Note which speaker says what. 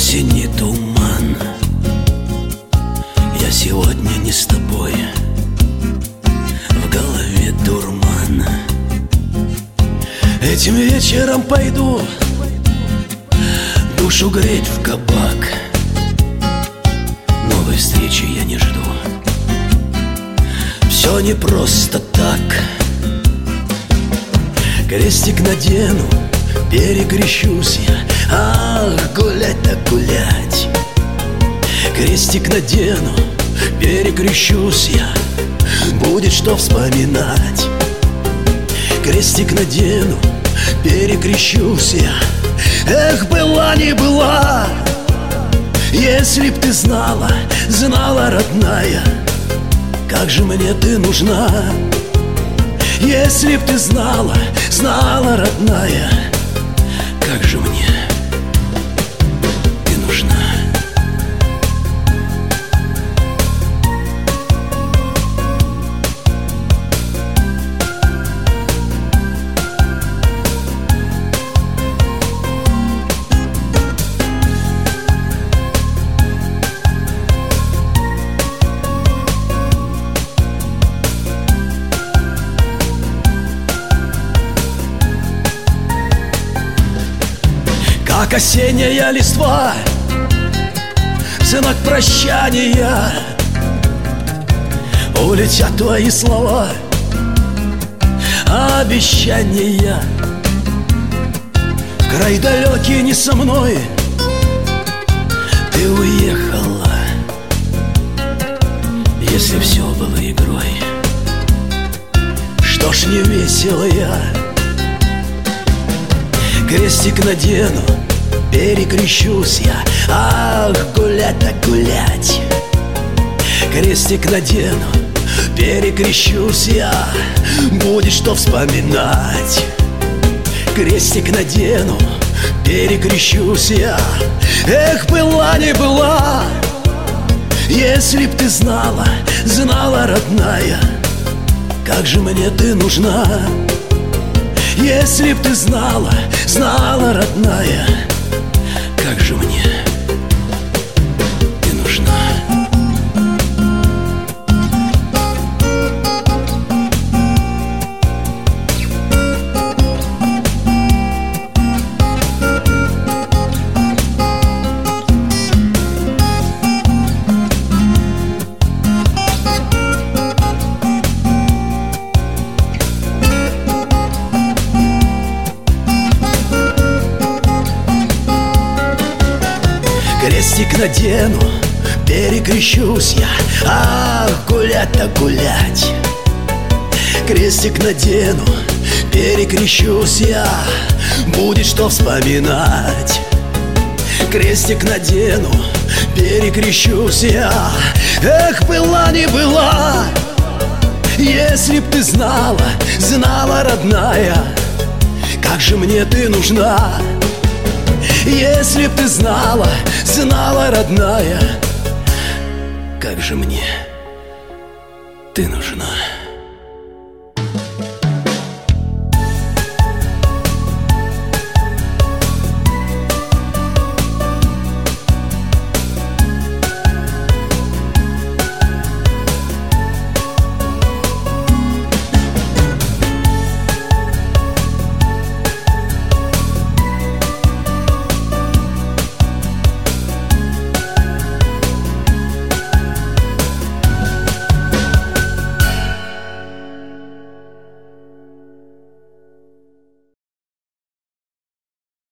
Speaker 1: Осенний туман, я сегодня не с тобой, в голове дурман. Этим вечером пойду душу греть в кабак. Новой встречи я не жду, все не просто так. Крестик надену, перекрещусь я. Ах, гулять так гулять. Крестик надену, перекрещусь я. Будет что вспоминать. Крестик надену, перекрещусь я. Эх, была не была. Если б ты знала, знала, родная, как же мне ты нужна. Если б ты знала, знала, родная, как же мне ты нужна. Как осенняя листва, в знак прощания улетят твои слова, обещания. Край далекий не со мной, ты уехала. Если все было игрой, что ж не весело я. Крестик надену, перекрещусь я. Ах, гулять так гулять. Крестик надену, перекрещусь я. Будет что вспоминать. Крестик надену, перекрещусь я. Эх, была не была. Если б ты знала, знала, родная, как же мне ты нужна. Если б ты знала, знала, родная, как же мне ты нужна. Крестик надену, перекрещусь я. Ах, гулять так гулять. Крестик надену, перекрещусь я. Будет что вспоминать. Крестик надену, перекрещусь я. Эх, была не была. Если б ты знала, знала, родная, как же мне ты нужна. Если б ты знала, знала, родная, как же мне ты нужна.